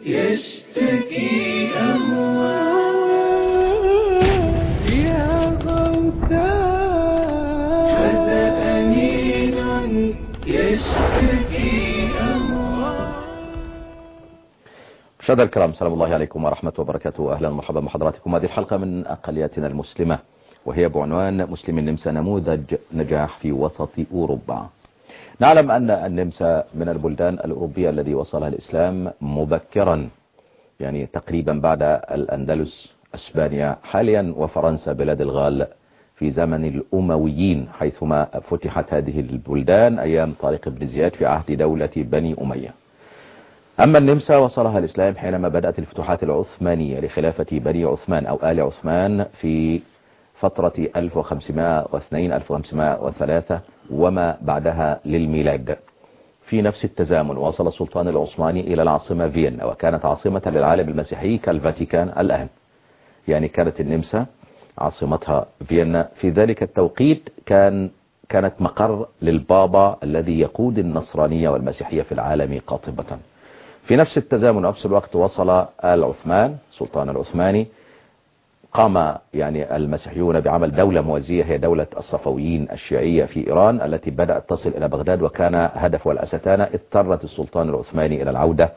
يشتكي أهواه يا غوثاه هذا أنين يشتكي أهواه. مشاهدينا الكرام، سلام الله عليكم ورحمة وبركاته. أهلا ومرحبا بحضراتكم. هذه الحلقة من أقلياتنا المسلمة، وهي بعنوان مسلم النمسا نموذج نجاح في وسط أوروبا. نعلم أن النمسا من البلدان الأوروبية الذي وصلها الإسلام مبكرا، يعني تقريبا بعد الأندلس، أسبانيا حاليا، وفرنسا بلاد الغال في زمن الأمويين، حيثما فتحت هذه البلدان أيام طارق بن زياد في عهد دولة بني أمية. أما النمسا وصلها الإسلام حينما بدأت الفتوحات العثمانية لخلافة بني عثمان أو آل عثمان في فترة 1502-1503 وما بعدها للميلاد. في نفس التزامن وصل السلطان العثماني إلى العاصمة فيينا، وكانت عاصمة للعالم المسيحي كالفاتيكان الآن. يعني كانت النمسا عاصمتها فيينا في ذلك التوقيت، كانت مقر للبابا الذي يقود النصرانية والمسيحية في العالم قاطبة. في نفس التزامن ونفس الوقت وصل العثمان، السلطان العثماني، قام يعني المسيحيون بعمل دولة موازية، هي دولة الصفويين الشيعية في إيران، التي بدأت تصل إلى بغداد، وكان هدف والأستانة اضطرت السلطان العثماني إلى العودة.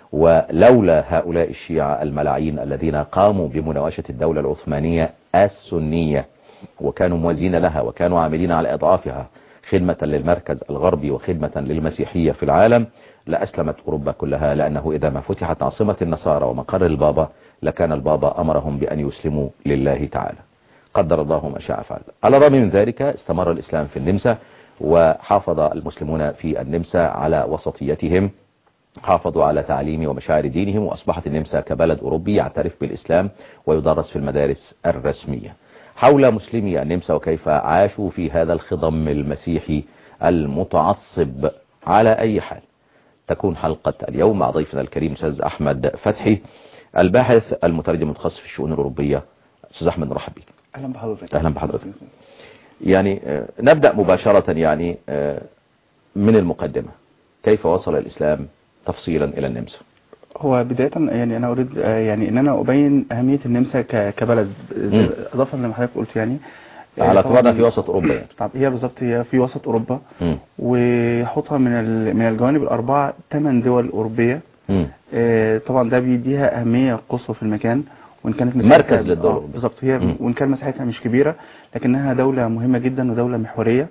ولولا هؤلاء الشيعة الملاعين الذين قاموا بمناوشة الدولة العثمانية السنية وكانوا موازين لها وكانوا عاملين على إضعافها خدمة للمركز الغربي وخدمة للمسيحية في العالم، لأسلمت أوروبا كلها. لأنه إذا ما فتحت عاصمة النصارى ومقر البابا لكان البابا أمرهم بأن يسلموا لله تعالى. قدر الله ما شاء فعل. على الرغم من ذلك استمر الإسلام في النمسا، وحافظ المسلمون في النمسا على وسطيتهم، حافظوا على تعليم ومشاعر دينهم، وأصبحت النمسا كبلد أوروبي يعترف بالإسلام ويدرس في المدارس الرسمية. حول مسلمي النمسا وكيف عاشوا في هذا الخضم المسيحي المتعصب. على أي حال تكون حلقة اليوم مع ضيفنا الكريم أستاذ أحمد فتحي، الباحث المترجم المتخصص في الشؤون الأوروبية. أستاذ أحمد، مرحب بك. أهلا بحضرتك. أهلا بحضرتك. يعني نبدأ مباشرة يعني من المقدمة، كيف وصل الإسلام تفصيلا إلى النمسا؟ هو بداية يعني أنا أريد يعني أن أنا أبين أهمية النمسا كبلد، إضافة لما حضرتك قلت يعني على اعتبارنا في وسط أوروبا يعني. طب هي بالظبط هي في وسط أوروبا، وحطها من الجوانب الأربعة 8 دول أوروبية. طبعا ده بيديها أهمية قصوى في المكان، وإن كانت مركز للدولة بالظبط هي وإن كان مساحتها مش كبيرة لكنها دولة مهمة جدا ودولة محورية.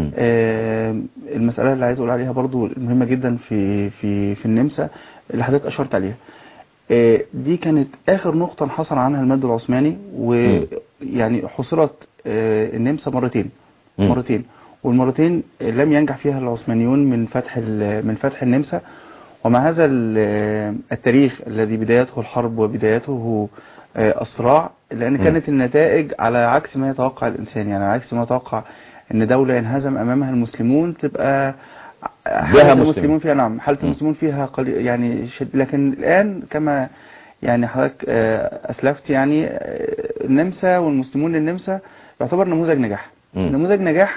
المسألة اللي عايز أقول عليها برضو مهمة جدا في النمسا اللي حضرتك أشرت عليها، دي كانت آخر نقطة انحصر عنها المد العثماني، ويعني حصرت النمسا مرتين، والمرتين لم ينجح فيها العثمانيون من فتح النمسا. ومع هذا التاريخ الذي بدايته الحرب وبدايته الصراع، لأن كانت النتائج على عكس ما يتوقع الإنسان، يعني على عكس ما يتوقع أن دولة ينهزم أمامها المسلمون تبقى حالة المسلمون فيها، نعم حالة المسلمون فيها يعني لكن الآن كما يعني حضرتك أسلفت، يعني النمسا والمسلمون للنمسا يعتبر نموذج نجاح. نموذج نجاح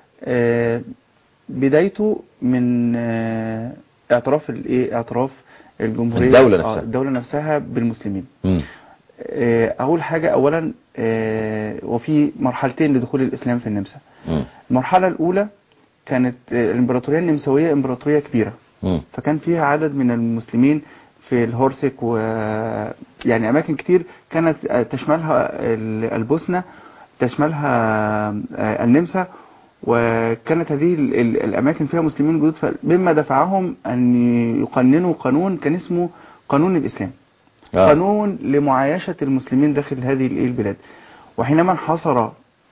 بدايته من اعتراف الجمهورية الدولة نفسها بالمسلمين. أول حاجة أولا وفي مرحلتين لدخول الإسلام في النمسا. المرحلة الأولى كانت الإمبراطورية النمساوية إمبراطورية كبيرة، فكان فيها عدد من المسلمين في الهورسك ويعني أماكن كتير كانت تشملها البوسنة، تشملها النمسا، وكانت هذه الأماكن فيها مسلمين جدد، مما دفعهم أن يقننوا قانون كان اسمه قانون الإسلام، قانون لمعايشة المسلمين داخل هذه البلاد. وحينما انحصر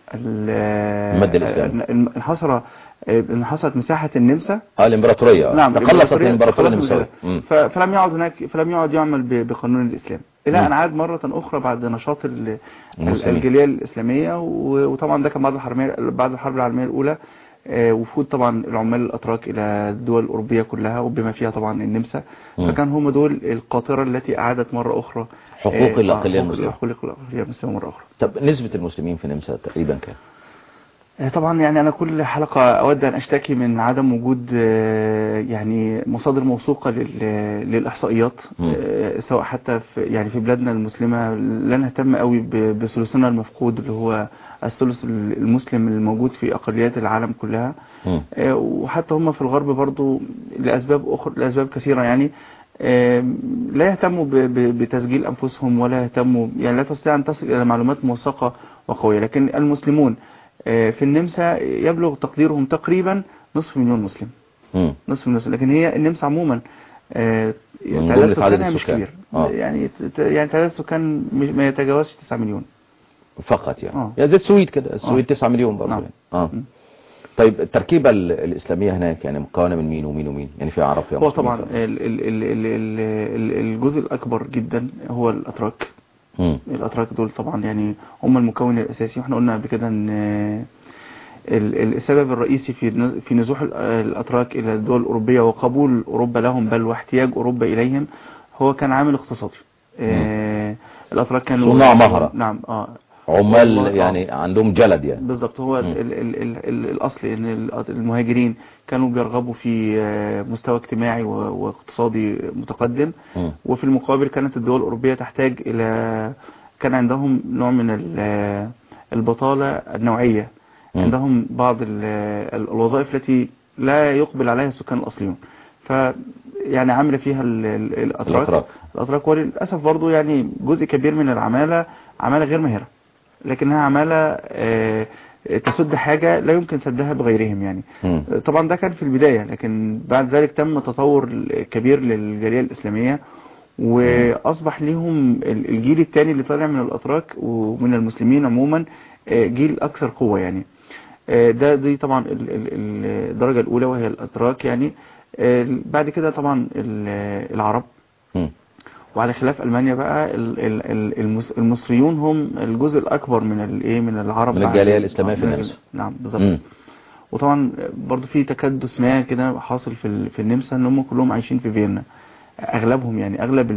انحصرت مساحة النمسا الإمبراطورية، نعم تقلصت الإمبراطورية النمساوية، فلم يعد يعمل بقانون الإسلام إلى أن عاد مرة أخرى بعد نشاط الجالية الإسلامية. وطبعا ده كان بعد الحرب العالمية الأولى، وفود طبعا العمال الأتراك إلى الدول الأوروبية كلها وبما فيها طبعا النمسا، فكان هم دول القاطرة التي أعادت مرة أخرى حقوق الأقلية المسلمة مرة أخرى. طب نسبة المسلمين في النمسا تقريبا كام؟ طبعا يعني أنا كل حلقة أود أن أشتكي من عدم وجود يعني مصادر موثوقة للإحصائيات، سواء حتى في بلادنا المسلمة لا نهتم قوي بثلثنا المفقود اللي هو الثلث المسلم الموجود في أقليات العالم كلها. وحتى هم في الغرب برضو لأسباب كثيرة يعني لا يهتموا بتسجيل أنفسهم، ولا يهتموا يعني لا تستطيع أن تصل إلى معلومات موثقة وقوية. لكن المسلمون في النمسا يبلغ تقديرهم تقريبا نصف مليون مسلم. نصف مليون، لكن هي النمسا عموما تعداد سكانها مش كبير. يعني تعداد السكان ما يتجاوزش 9 مليون فقط يعني زي السويد كده. السويد 9 مليون برضه. نعم. طيب التركيبة الإسلامية هناك يعني مكونة من مين ومين ومين؟ يعني في عرب يا هو طبعا الجزء الأكبر جدا هو الأتراك. الأتراك دول طبعا يعني هم المكون الأساسي. واحنا قلنا قبل كده ان السبب الرئيسي في نزوح الأتراك إلى الدول الأوروبية وقبول أوروبا لهم بل واحتياج أوروبا إليهم هو كان عامل اقتصادي. الأتراك كانوا صناع مهرة. نعم. عمال يعني عندهم جلد يعني. بالضبط. هو الأصل ان المهاجرين كانوا بيرغبوا في مستوى اجتماعي واقتصادي متقدم. وفي المقابل كانت الدول الأوروبية تحتاج إلى، كان عندهم نوع من البطالة النوعية. عندهم بعض الوظائف التي لا يقبل عليها السكان الأصليون، يعني عامله فيها الأتراك. وللأسف برضو يعني جزء كبير من العمالة عمالة غير ماهرة، لكنها عمالة تسد حاجة لا يمكن سدها بغيرهم يعني. طبعا ده كان في البداية، لكن بعد ذلك تم تطور كبير للجالية الإسلامية، وأصبح لهم الجيل الثاني اللي طالع من الأتراك ومن المسلمين عموما جيل أكثر قوة يعني. دي طبعا الدرجة الأولى وهي الأتراك يعني. بعد كده طبعا العرب. وعلى خلاف ألمانيا بقى المصريون هم الجزء الأكبر من العرب، من الجالية الإسلامية في النمسا. نعم بالظبط. وطبعا برضو في تكدس ما كده حاصل في النمسا ان هم كلهم عايشين في فيينا. اغلبهم يعني اغلب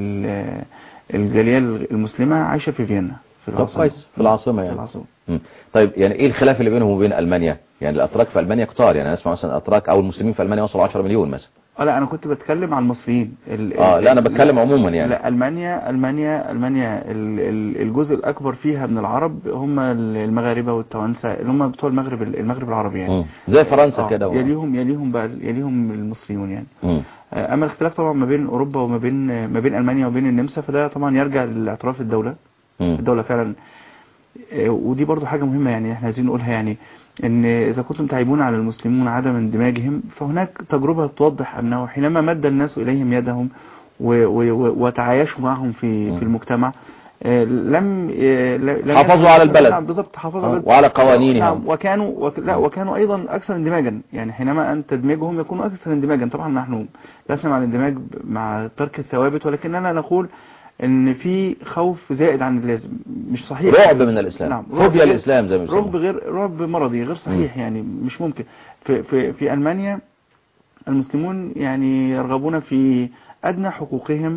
الجالية المسلمة عايشة في فيينا في العاصمة. كويس في العاصمة يعني. طيب يعني ايه الخلاف اللي بينهم وبين ألمانيا؟ يعني الأتراك في ألمانيا كتار، يعني أنا أسمع مثلا الأتراك أو المسلمين في ألمانيا وصلوا 10 مليون مثلا. لا انا كنت بتكلم عن المصريين. لا انا بتكلم عموما يعني. لا ألمانيا الجزء الأكبر فيها من العرب هم المغاربة والتوانسة اللي هم بتوع المغرب العربي يعني. زي فرنسا كده. يليهم المصريون يعني. اما الاختلاف طبعا ما بين اوروبا وما بين ألمانيا وبين النمسا، فده طبعا يرجع لاعتراف الدولة فعلا. ودي برضو حاجة مهمة يعني احنا عايزين نقولها، يعني ان اذا كنتم تعيبون على المسلمون عدم اندماجهم، فهناك تجربة توضح انه حينما مد الناس اليهم يدهم وتعايشوا معهم في المجتمع لم حافظوا على البلد. نعم بالضبط، حافظوا على وعلى قوانينهم. وكانوا ايضا اكثر اندماجا. يعني حينما ان تدمجهم يكونوا اكثر اندماجا. طبعا نحن لسنا مع الاندماج مع ترك الثوابت، ولكننا نقول ان في خوف زائد عن اللازم مش صحيح. رعب من الاسلام. نعم. فوبيا الاسلام زي ما بيسموه. رعب مرضي غير صحيح يعني مش ممكن. في ألمانيا المسلمون يعني يرغبون في أدنى حقوقهم،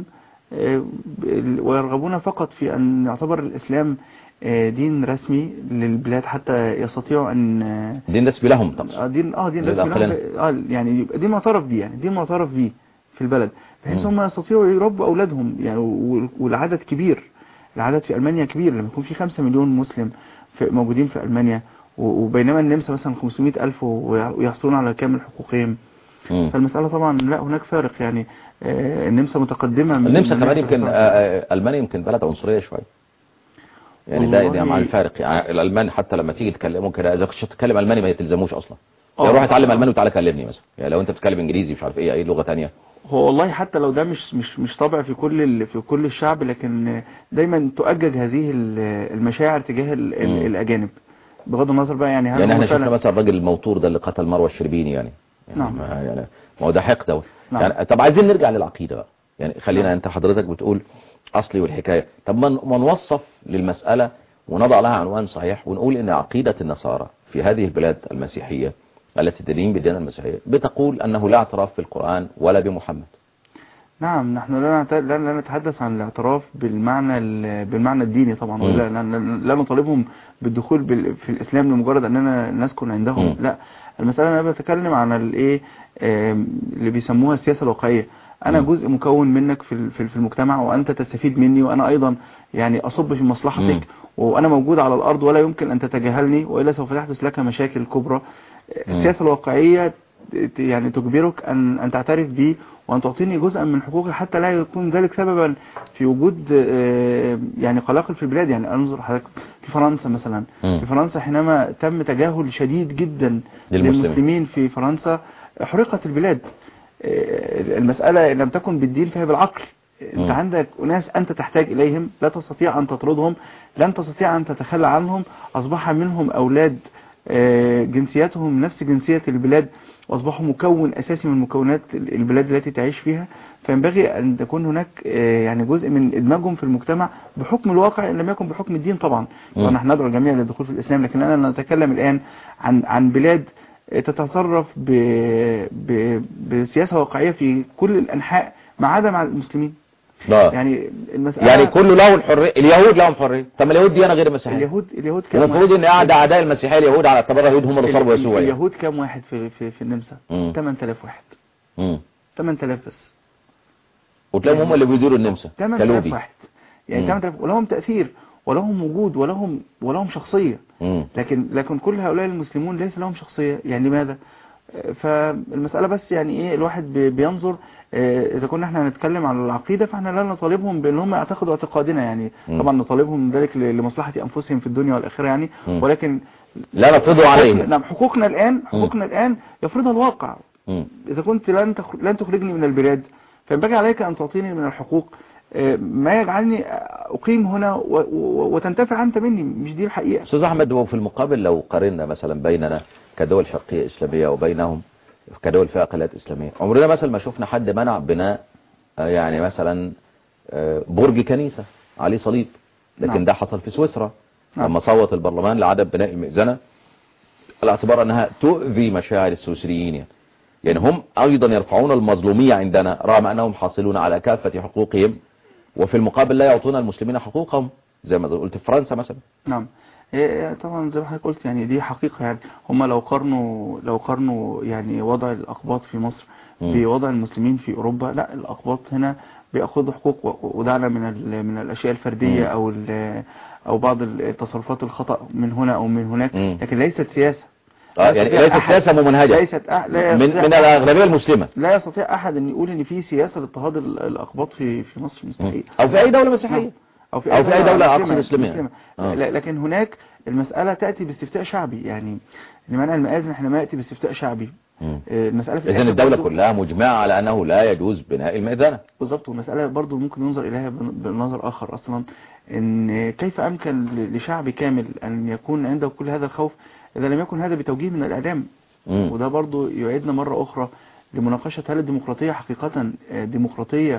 ويرغبون فقط في أن يعتبر الإسلام دين رسمي للبلاد حتى يستطيعوا أن دين رسمي لهم طبعا. دين رسمي لهم يعني يبقى دين معترف بيه، يعني دين معترف بيه في البلد، بحيث هم يستطيعوا يربوا أولادهم يعني. والعدد كبير، العدد في ألمانيا كبير لما يكون في 5 مليون مسلم موجودين في ألمانيا، وبينما النمسا مثلا 500,000 ويحصلون على كامل حقوقهم. فالمسألة طبعا لا هناك فارق يعني. النمسا متقدمة. النمسا كمان يمكن ألمانيا يمكن بلد عنصرية شوية يعني. ده مع الفارق يعني. الألمان حتى لما تيجي تكلمهم كده إذا كنت تتكلم ألماني ما يتلزموش أصلا. يعني روح اتعلم ألماني وتعالى كلمني مثلا. يعني لو أنت بتتكلم إنجليزي مش عارف إيه أي لغة تانية. هو والله حتى لو ده مش طبع في كل الشعب، لكن دايما تؤجج هذه المشاعر تجاه الأجانب بغض النظر بقى يعني. يعني احنا شفنا مثلا الراجل الموتور ده اللي قتل مروة الشربيني يعني. نعم. يعني ما هو ده حقد ده. نعم. يعني طب عايزين نرجع للعقيدة بقى. يعني خلينا انت حضرتك بتقول اصلي والحكاية. طب ما نوصف للمسألة ونضع لها عنوان صحيح ونقول ان عقيدة النصارى في هذه البلاد المسيحية التي تدين بالديانة المسيحية بتقول انه لا اعتراف بالقرآن ولا بمحمد. نعم، نحن لا نتحدث عن الاعتراف بالمعنى الديني طبعا، ولا لا نطالبهم بالدخول في الإسلام لمجرد أننا نسكن عندهم. لا، المسألة أنا بتكلم عن الايه اللي بيسموها السياسة الواقعية. أنا جزء مكون منك في المجتمع، وأنت تستفيد مني، وأنا أيضا يعني أصب في مصلحتك، وأنا موجود على الأرض ولا يمكن أن تتجاهلني، وإلا سوف تحدث لك مشاكل كبرى. السياسة الواقعية يعني تجبرك أن تعترف بي، وأن تعطيني جزءا من حقوقي، حتى لا يكون ذلك سببا في وجود يعني قلاقل في البلاد. يعني أنظر حضرتك في فرنسا مثلا، في فرنسا حينما تم تجاهل شديد جدا للمسلمين في فرنسا، حرقت البلاد. المسألة لم تكن بالدين فهي بالعقل. انت عندك ناس انت تحتاج اليهم، لا تستطيع ان تطردهم، لن تستطيع ان تتخلى عنهم، اصبح منهم اولاد جنسياتهم نفس جنسية البلاد، واصبحوا مكون اساسي من مكونات البلاد التي تعيش فيها. فينبغي ان تكون هناك يعني جزء من ادماجهم في المجتمع بحكم الواقع، ان لم يكن بحكم الدين طبعا. ونحن ندعو الجميع للدخول في الاسلام، لكن انا نتكلم الان عن بلاد تتصرف بسياسة واقعية في كل الانحاء ما عدا مع المسلمين. يعني المسألة يعني كله له الحرية، اليهود لهم حرية. طب اليهود دي انا غير مسيحية. اليهود كام؟ المفروض ان قاعد اعداء المسيحية اليهود على اعتبار اليهود هم اللي صلبوا يسوع. اليهود كام واحد في النمسا؟ 8000 واحد. 8000 بس، وتلاقيهم هم اللي بيديروا النمسا 8000 واحد. يعني 8000 ولهم تأثير ولهم وجود ولهم شخصية. لكن كل هؤلاء المسلمون ليس لهم شخصية. يعني لماذا؟ فالمسألة بس يعني ايه، الواحد بينظر اذا كنا احنا هنتكلم عن العقيدة، فاحنا لا نطالبهم بان هم يعتقدوا اعتقادنا، يعني طبعا نطالبهم ذلك لمصلحة انفسهم في الدنيا والاخرة يعني، ولكن لا نفرضوا عليهم. نعم، حقوقنا الان يفرضها الواقع. اذا كنت لن تخرجني من البلاد، فينبغي عليك ان تعطيني من الحقوق ما يجعلني اقيم هنا وتنتفع انت مني. مش دي الحقيقة استاذ احمد؟ وفي المقابل لو قارنا مثلا بيننا كدول شرقية اسلامية وبينهم كدول فيها اقليات اسلامية، عمرنا مثلا ما شفنا حد منع بناء يعني مثلا برج كنيسة عليه صليب، لكن ده حصل في سويسرا لما صوت البرلمان لعدم بناء المئذنة على اعتبار انها تؤذي مشاعر السويسريين. يعني هم ايضا يرفعون المظلومية عندنا رغم انهم حاصلون على كافة حقوقهم، وفي المقابل لا يعطون المسلمين حقوقهم زي ما قلت في فرنسا مثلا. نعم، طبعا زي ما حضرتك قلت، يعني دي حقيقة. يعني هم لو قارنوا يعني وضع الأقباط في مصر بوضع المسلمين في أوروبا، لا، الأقباط هنا بيأخذوا حقوق ودعنا من الأشياء الفردية أو بعض التصرفات الخطأ من هنا أو من هناك، لكن ليست سياسة. يعني ليست سياسة ممنهجة من الأغلبية المسلمة. لا يستطيع أحد أن يقول أن في سياسة لاضطهاد الأقباط في مصر، مستحيل. أو في أي دولة مسيحية أو في أي دولة أقصد إسلامية. لكن هناك المسألة تأتي باستفتاء شعبي. يعني لمنع المآذن احنا ما يأتي باستفتاء شعبي. المسألة في إذن الدولة كلها مجمعة على أنه لا يجوز بناء المئذنة. بالضبط. والمسألة برضو ممكن ينظر إليها بنظر آخر أصلا، إن كيف أمكن لشعب كامل أن يكون عنده كل هذا الخوف إذا لم يكن هذا بتوجيه من الإعلام. وده برضو يعيدنا مرة أخرى لمناقشة هل الديمقراطية حقيقة ديمقراطية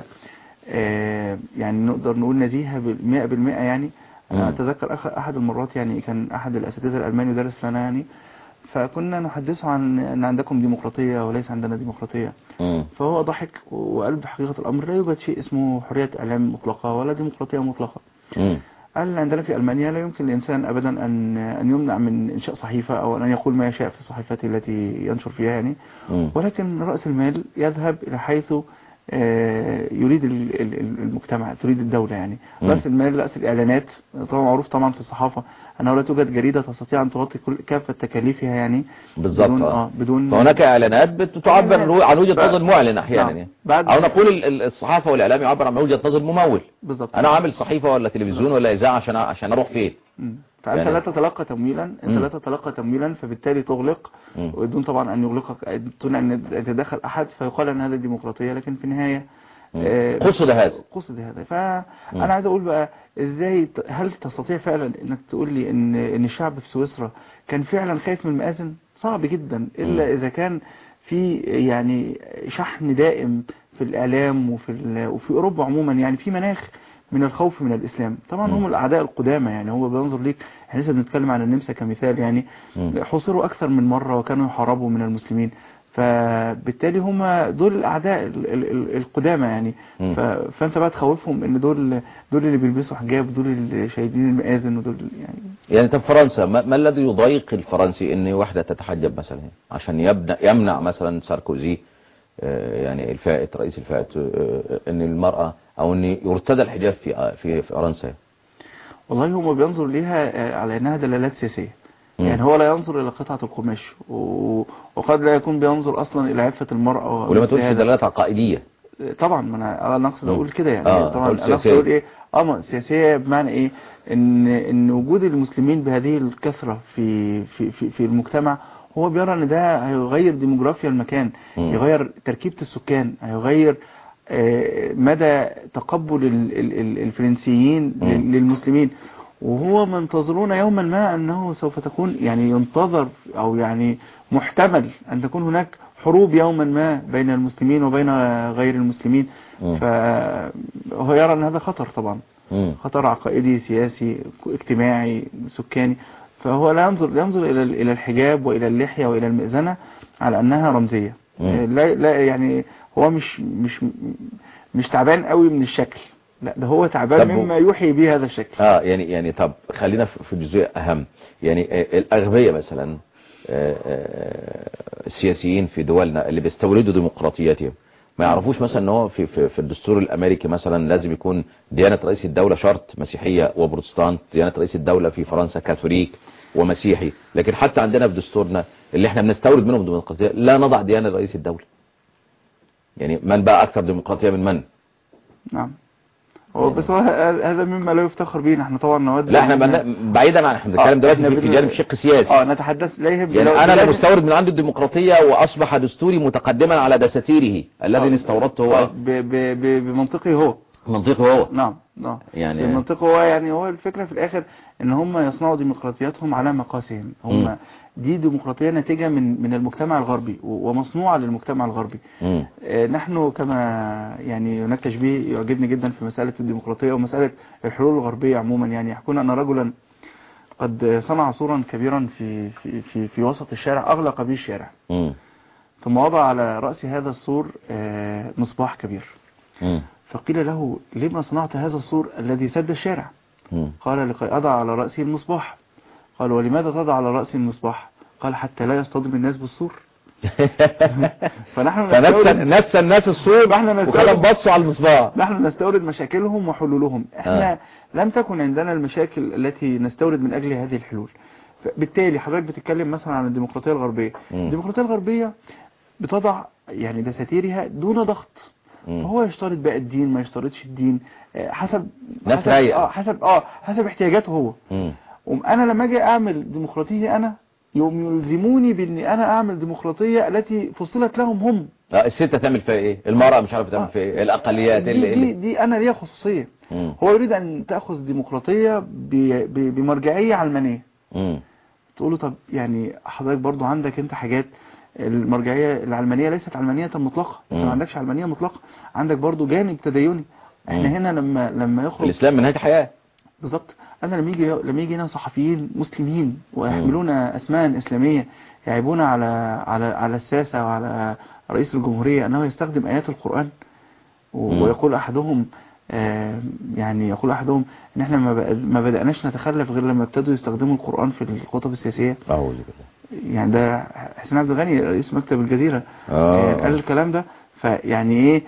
يعني نقدر نقول نزيهة 100%. يعني أنا أتذكر أحد المرات، يعني كان أحد الأساتذة الألماني درس لنا، يعني فكنا نحدثه عن أن عندكم ديمقراطية وليس عندنا ديمقراطية. فهو ضحك وقال بحقيقة الأمر لا يوجد شيء اسمه حرية إعلام مطلقة ولا ديمقراطية مطلقة. قال عندنا في ألمانيا لا يمكن للإنسان أبدا أن يمنع من إنشاء صحيفة أو أن يقول ما يشاء في صحيفته التي ينشر فيها، يعني ولكن رأس المال يذهب إلى حيث يريد المجتمع، تريد الدولة. يعني رأس المال، رأس الإعلانات. طبعا معروف طبعا في الصحافة أنه لا توجد جريدة تستطيع أن تغطي كافة تكاليفها، يعني بالضبط. بدون فهناك إعلانات بتعبر عن وجهة نظر معلن أحيانا، يعني أو نقول الصحافة والإعلام يعبر عن وجهة نظر ممول. بالضبط. أنا عامل صحيفة ولا تلفزيون ولا إذاعة عشان أروح فين؟ فأنت يعني لا تتلقى تمويلا، أنت لا تتلقى تمويلا، فبالتالي تغلق بدون طبعا أن يغلقك، دون أن يتدخل أحد، فيقال أن هذا ديمقراطية. لكن في النهاية قصد هذا. فأنا عايز أقول بقى إزاي، هل تستطيع فعلا أنك تقول لي إن الشعب في سويسرا كان فعلا خايف من المآذن؟ صعب جدا، إلا إذا كان في يعني شحن دائم في الإعلام وفي أوروبا عموما، يعني في مناخ من الخوف من الإسلام. طبعا هم الأعداء القدامى، يعني هو بينظر ليك. احنا لسه بنتكلم عن النمسا كمثال، يعني حصروا أكثر من مرة وكانوا يحاربوا من المسلمين. فبالتالي هم دول الاعداء القدامى يعني. فانت بقى تخوفهم ان دول اللي بيلبسوا حجاب، دول اللي شايدين المآذن، ودول يعني طب فرنسا ما الذي يضايق الفرنسي ان واحدة تتحجب مثلا عشان يمنع مثلا ساركوزي يعني الفائت رئيس الفائت ان المرأة او ان يرتدى الحجاب في فرنسا؟ والله هو بينظر ليها على انها دلالات سياسية. يعني هو لا ينظر الى قطعة القماش، وقد لا يكون بينظر اصلا الى عفة المرأة. ولما تقولش دلالات عقائدية طبعا، ما انا اقصد اقول كده يعني. طبعا انا اقصد اقول ايه سياسية بمعنى ايه، ان وجود المسلمين بهذه الكثرة في المجتمع، هو بيرى ان ده هيغير ديموغرافيا المكان، يغير تركيبة السكان، هيغير مدى تقبل الفرنسيين للمسلمين. وهو منتظرون يوما ما أنه سوف تكون يعني ينتظر أو يعني محتمل أن تكون هناك حروب يوما ما بين المسلمين وبين غير المسلمين. فهو يرى أن هذا خطر طبعا، خطر عقائدي سياسي اجتماعي سكاني. فهو لا ينظر إلى الحجاب وإلى اللحية وإلى المئذنة على أنها رمزية. لا يعني هو مش تعبان قوي من الشكل، لا ده هو تعبان مما يوحي به هذا الشكل. يعني طب خلينا في جزئية أهم. يعني الأغبياء مثلا السياسيين في دولنا اللي بيستوردوا ديمقراطياتهم ما يعرفوش مثلا ان هو في الدستور الامريكي مثلا لازم يكون ديانة رئيس الدولة شرط مسيحية وبروتستانت، ديانة رئيس الدولة في فرنسا كاثوليك ومسيحي، لكن حتى عندنا في دستورنا اللي احنا بنستورد منهم ديمقراطية لا نضع ديانة رئيس الدولة. يعني من بقى اكثر ديمقراطية من من؟ نعم. هو بس هذا مما لا يفتخر به. احنا طبعا نود لا احنا بعيدا عن احنا بنتكلم دلوقتي في جانب شق سياسي. نتحدث لا يهم يعني انا اللي مستورد من عنده الديمقراطيه واصبح دستوري متقدما على دساتيره الذي استوردته هو بمنطقي هو. منطقي هو. نعم يعني بمنطقه هو. يعني هو الفكره في الاخر ان هم يصنعوا ديمقراطياتهم على مقاسهم هم. دي ديمقراطية ناتجة من المجتمع الغربي ومصنوعة للمجتمع الغربي. نحن كما يعني هناك تشبيه يعجبني جدا في مسألة الديمقراطية ومسألة الحلول الغربية عموما. يعني يحكون أن رجلا قد صنع سورا كبيرا في وسط الشارع، أغلق به الشارع، ثم وضع على رأس هذا السور مصباح كبير. فقيل له لما صنعت هذا السور الذي سد الشارع؟ قال لكي أضع على رأسه المصباح. قال ولماذا تضع على رأس المصباح؟ قال حتى لا يصطدم الناس بالسور. فنحن نسى الناس السور وكلام بصوا على المصباح. نحن نستورد مشاكلهم وحلولهم. احنا لم تكن عندنا المشاكل التي نستورد من أجل هذه الحلول. بالتالي حضرتك بتتكلم مثلا عن الديمقراطية الغربية. الديمقراطية الغربية بتضع يعني دساتيرها دون ضغط. فهو يشترط بقى الدين ما يشترطش الدين حسب حسب احتياجاته هو. انا لما اجي اعمل ديمقراطية انا يلزموني باني انا اعمل ديمقراطية التي فصلت لهم هم. الستة تعمل فيها ايه، المرأة مش عارف تعمل فيها ايه، الاقليات دي انا ليها خصوصية. هو يريد ان تأخذ ديمقراطية بمرجعية علمانية. تقول له طب يعني حضرتك برضو عندك انت حاجات. المرجعية العلمانية ليست علمانية مطلقة. انت ما عندكش علمانية مطلقة، عندك برضو جانب تديني. احنا هنا لما يخرج الاسلام من هذه حياة بالظبط. انا لما يجي هنا صحفيين مسلمين ويحملون اسماء اسلاميه يعيبون على الساسه وعلى رئيس الجمهوريه انه يستخدم ايات القران ويقول احدهم يقول احدهم ان احنا ما بدأناش نتخلف غير لما ابتدوا يستخدموا القرآن في الخطب السياسية. يعني ده حسين عبد الغني رئيس مكتب الجزيرة قال الكلام ده. فيعني ايه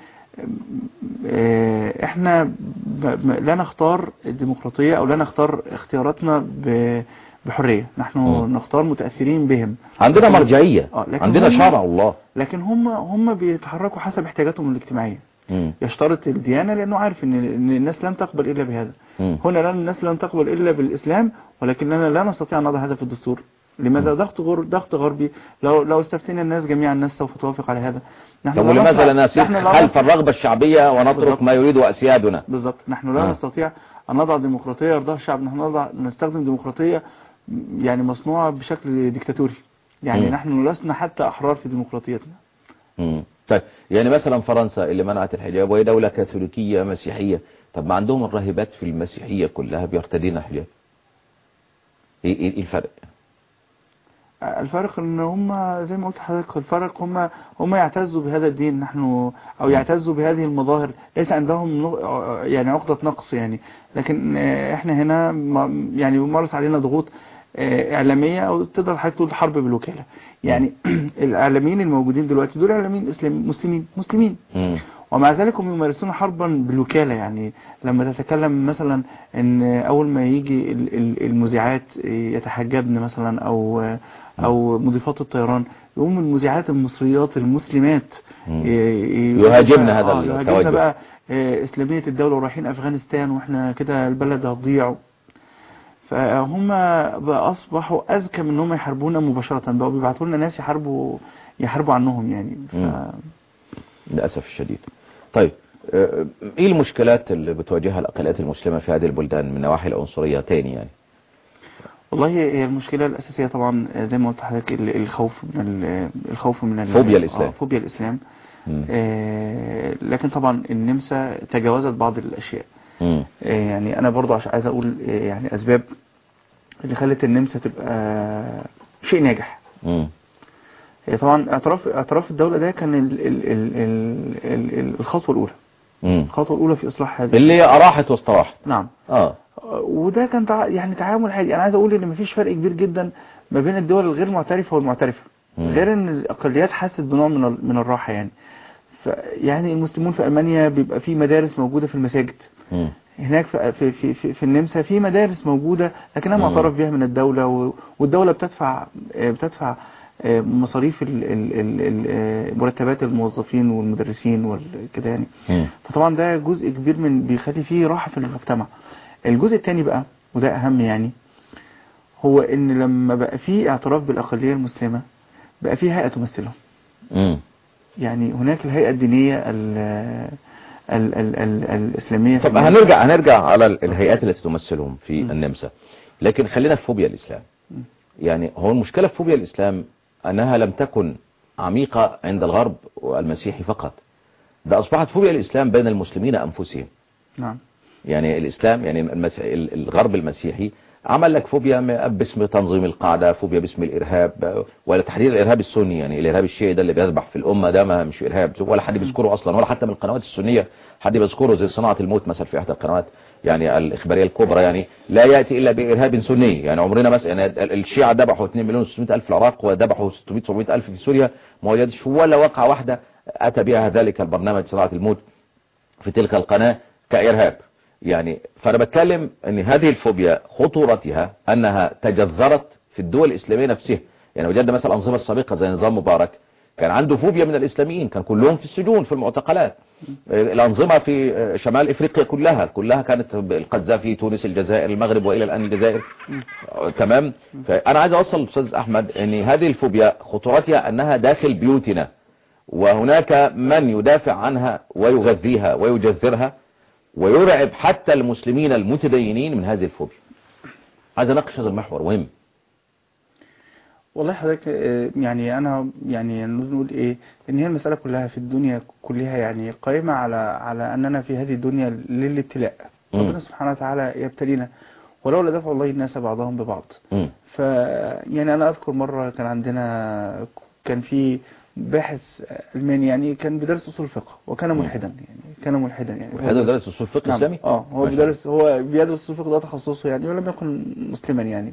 احنا لا نختار الديمقراطية او لا نختار اختياراتنا بحرية. نحن نختار متأثرين بهم. عندنا مرجعية عندنا شرع الله. لكن هم بيتحركوا حسب احتياجاتهم الاجتماعية. يشترط الديانة لأنه عارف ان الناس لن تقبل إلا بهذا. هنا الناس لن تقبل إلا بالإسلام، ولكننا لا نستطيع أن نضع هذا في الدستور. لماذا؟ ضغط غربي. لو استفتينا الناس جميعا الناس سوف توافق على هذا. طب ولماذا لا نسير خلف الرغبة الشعبية ونترك ما يريد أسيادنا؟ بالضبط. نحن لا نستطيع أن نضع ديمقراطية يرضاها الشعب. نحن نستخدم ديمقراطية يعني مصنوعة بشكل ديكتاتوري. يعني نحن لسنا حتى أحرار في ديمقراطيتنا. طيب يعني مثلا فرنسا اللي منعت الحجاب وهي دولة كاثوليكية مسيحية، طب ما عندهم الراهبات في المسيحية كلها بيرتدين حجاب. ايه الفرق؟ الفرق ان هم زي ما قلت لحضرتك، الفرق هم يعتزوا بهذا الدين، نحن او يعتزوا بهذه المظاهر، ليس عندهم يعني عقدة نقص يعني. لكن احنا هنا يعني بيمارس علينا ضغوط اعلامية، او تقدر حضرتك تقول حرب بالوكالة يعني. الاعلاميين الموجودين دلوقتي دول اعلاميين مسلمين، ومع ذلك هم يمارسون حربا بالوكالة. يعني لما تتكلم مثلا ان اول ما يجي المذيعات يتحجبن مثلا او مضيفات الطيران، يقوم المذيعات المصريات المسلمات يهاجمن هذا التوجه بقى اسلامية الدولة ورايحين افغانستان واحنا كده البلد هتضيع. فهم بقى اصبحوا اذكى من انهم يحاربونا مباشرة، بقوا بيبعتوا لنا ناس يحاربوا عنهم يعني. للاسف الشديد. طيب ايه المشكلات اللي بتواجهها الاقليات المسلمة في هذه البلدان من نواحي العنصرية تاني يعني؟ والله هي المشكلة الأساسية طبعا زي ما قلت لحضرتك الخوف من فوبيا الإسلام. فوبيا الإسلام. لكن طبعا النمسا تجاوزت بعض الأشياء. يعني أنا برضو عايز أقول يعني أسباب اللي خلت النمسا تبقى شيء ناجح. طبعا اعتراف الدولة ده كان الخطوة الأولى. الخطوة الأولى في إصلاح هذا اللي أراحت واستراحت. نعم. وده كان يعني تعامل حالي. أنا عايز أقول إن مفيش فرق كبير جدا ما بين الدول الغير معترفة والمعترفة، غير إن الأقليات حست بنوع من الراحة يعني. يعني المسلمون في ألمانيا بيبقى في مدارس موجودة في المساجد. هناك في النمسا في مدارس موجودة لكنها معترف بها من الدولة، والدولة بتدفع مصاريف مرتبات الموظفين والمدرسين وكده يعني. فطبعا ده جزء كبير من بيخلي فيه راحة في المجتمع. الجزء الثاني بقى وده أهم يعني، هو إن لما بقى فيه اعتراف بالأقلية المسلمة بقى فيه هيئة تمثلهم. يعني هناك الهيئة الدينية الإسلامية. طب هنرجع على الهيئات التي تمثلهم في النمسا، لكن خلينا في فوبيا الإسلام. يعني هو المشكلة في فوبيا الإسلام أنها لم تكن عميقة عند الغرب والمسيحي فقط، ده أصبحت فوبيا الإسلام بين المسلمين أنفسهم. نعم. يعني الإسلام يعني الغرب المسيحي عمل لك فوبيا باسم تنظيم القاعدة، فوبيا باسم الإرهاب، ولا تحرير الإرهاب السني. يعني الإرهاب الشيعي ده اللي بيذبح في الأمة ده ما مش إرهاب ولا حد بيذكره أصلا، ولا حتى من القنوات السنية حد بيذكره، زي صناعة الموت مثلا في إحدى القنوات يعني الإخبارية الكبرى، يعني لا يأتي إلا بإرهاب سني. يعني عمرنا مثلا يعني الشيعة ذبحوا 2,600,000 في العراق وذبحوا 600,000 في سوريا، ما وجدش ولا وقعة واحدة أتى بها ذلك البرنامج صناعة الموت في تلك القناة كإرهاب. يعني فأنا بتكلم أن هذه الفوبيا خطورتها أنها تجذرت في الدول الإسلامية نفسها. يعني وجدنا مثلا الأنظمة السابقة زي نظام مبارك كان عنده فوبيا من الإسلاميين، كان كلهم في السجون في المعتقلات. الأنظمة في شمال إفريقيا كلها كانت القذافي، تونس، الجزائر، المغرب، وإلى الآن الجزائر. تمام. فأنا عايز أوصل أستاذ أحمد أن هذه الفوبيا خطورتها أنها داخل بيوتنا، وهناك من يدافع عنها ويغذيها ويجذرها ويرعب حتى المسلمين المتدينين من هذه الفوبيا. عايز اناقش هذا المحور مهم. والله حضرتك يعني انا يعني نقول ايه، ان هي المسألة كلها في الدنيا كلها يعني قائمة على اننا في هذه الدنيا للابتلاء. ربنا سبحانه وتعالى يبتلينا ولولا دفع الله الناس بعضهم ببعض. يعني انا اذكر مرة كان في باحث ألماني يعني كان بيدرس أصول الفقه وكان ملحدا يعني هذا درس أصول الفقه الإسلامي؟ هو بيدرس أصول الفقه، ده تخصصه يعني، ولم يكن مسلما يعني.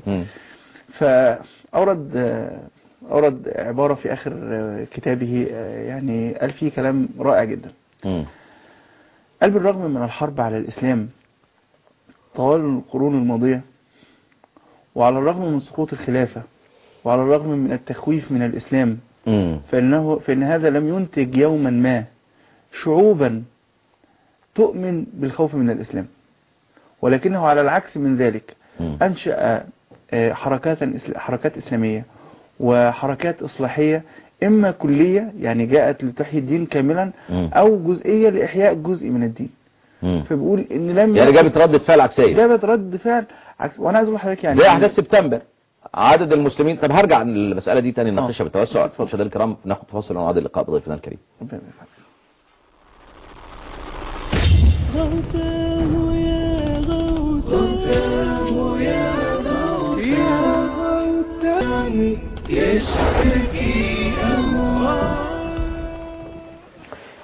فأورد عبارة في آخر كتابه يعني قال فيه كلام رائع جدا. قال بالرغم من الحرب على الإسلام طوال القرون الماضية، وعلى الرغم من سقوط الخلافة، وعلى الرغم من التخويف من الإسلام، فإن هذا لم ينتج يوما ما شعوبا تؤمن بالخوف من الإسلام، ولكنه على العكس من ذلك أنشأ حركات إسلامية وحركات إصلاحية، إما كلية يعني جاءت لتحيي الدين كاملا، أو جزئية لإحياء جزء من الدين. فبقول إن يعني جابت رد فعل عكسية، جابت رد فعل عكس. وأنا عايز أقول لحضرتك يعني زي أحداث سبتمبر عدد المسلمين. طب هرجع للمسألة دي تاني نناقشها بالتوسع. مشاهدينا الكرام ناخد فاصل ونعاد اللقاء بضيفنا الكريم. يا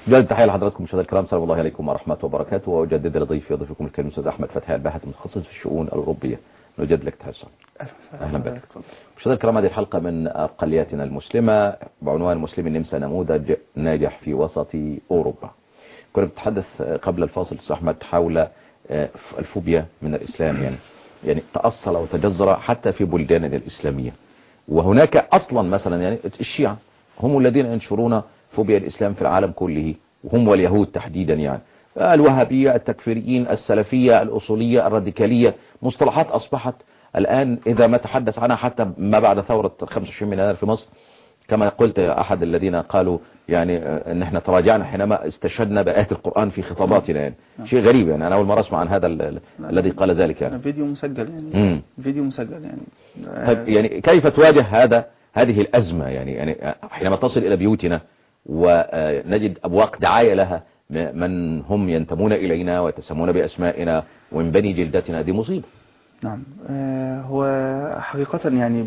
جزيل التحية لحضراتكم مشاهدينا الكرام، سلام الله عليكم ورحمة وبركاته، وأجدد لضيفي ضيفكم الكريم الأستاذ أحمد فتحي الباحث المتخصص في الشؤون الأوروبية. نجدد لك تحية. أهلا بك مشاهدينا الكرام. هذه الحلقة من أقلياتنا المسلمة بعنوان مسلم النمسا نموذج ناجح في وسط أوروبا. كنا بنتحدث قبل الفاصل أستاذ أحمد حول الفوبيا من الإسلام، يعني تأصل وتجذر حتى في بلداننا الإسلامية، وهناك أصلا مثلا يعني الشيعة هم الذين ينشرون فوبيا الإسلام في العالم كله، وهم واليهود تحديدا، يعني الوهابية، التكفيريين، السلفية، الأصولية، الراديكالية، مصطلحات أصبحت الآن إذا ما تحدث عنها حتى ما بعد ثورة 25 يناير في مصر، كما قلت أحد الذين قالوا يعني أن احنا تراجعنا حينما استشهدنا بآيات القرآن في خطاباتنا، يعني شيء غريب، يعني أنا أول مرة أسمع عن هذا الذي قال ذلك، يعني فيديو مسجل، يعني فيديو مسجل يعني. طيب يعني كيف تواجه هذه الأزمة، يعني حينما تصل إلى بيوتنا ونجد أبواق دعاية لها من هم ينتمون إلينا ويتسمون بأسمائنا ومن بني جلدتنا، هذه مصيبة. نعم. هو حقيقة يعني